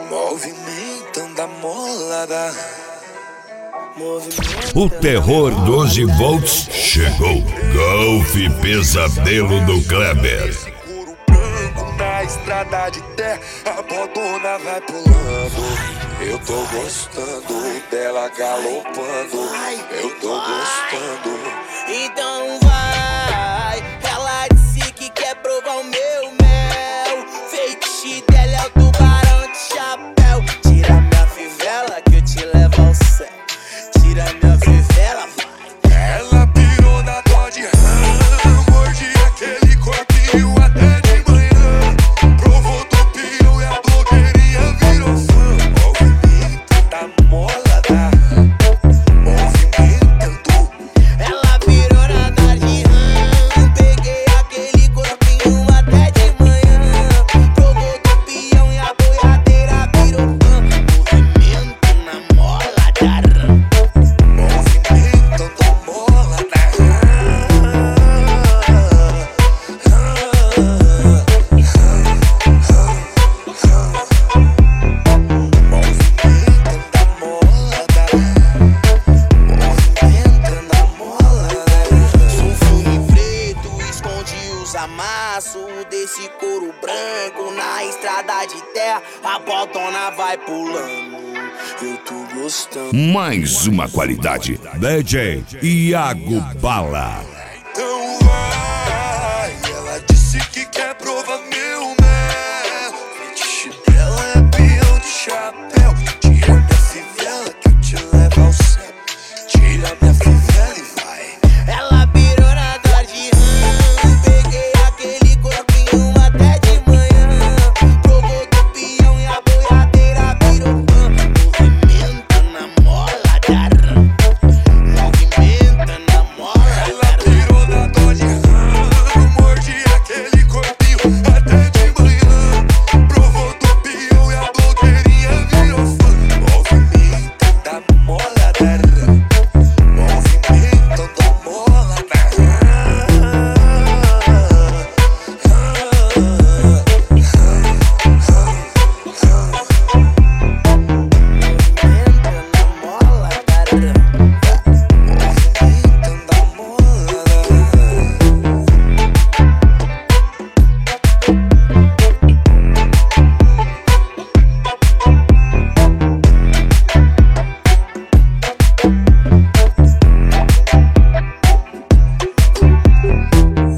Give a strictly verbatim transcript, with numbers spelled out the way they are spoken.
Movimentando a molada. O terror doze volts chegou. Golf Pesadelo do Kleber. Couro branco na estrada de terra, a botona vai pulando. Eu tô gostando dela galopando. Eu tô gostando. Então vai. Ela disse que quer provar o meu mel. Feitiço dela é o tubarão de chapéu. Tira minha fivela que eu te levo ao céu. Tira minha fivela, vai. Ela pirou na Dodge Ram, morde aquele corpinho até de manhã. Provou do pio e a blogueirinha virou fã. Movimento da molada. Movimentando. Ela pirou na Dodge Ram. Peguei aquele corpinho até de manhã. Provou do pião e a boiadeira virou fã. Movimento na mola da Ram. Amasso desse couro branco na estrada de terra, a botona vai pulando. Eu tô gostando. Mais uma qualidade. D J Iago Bala.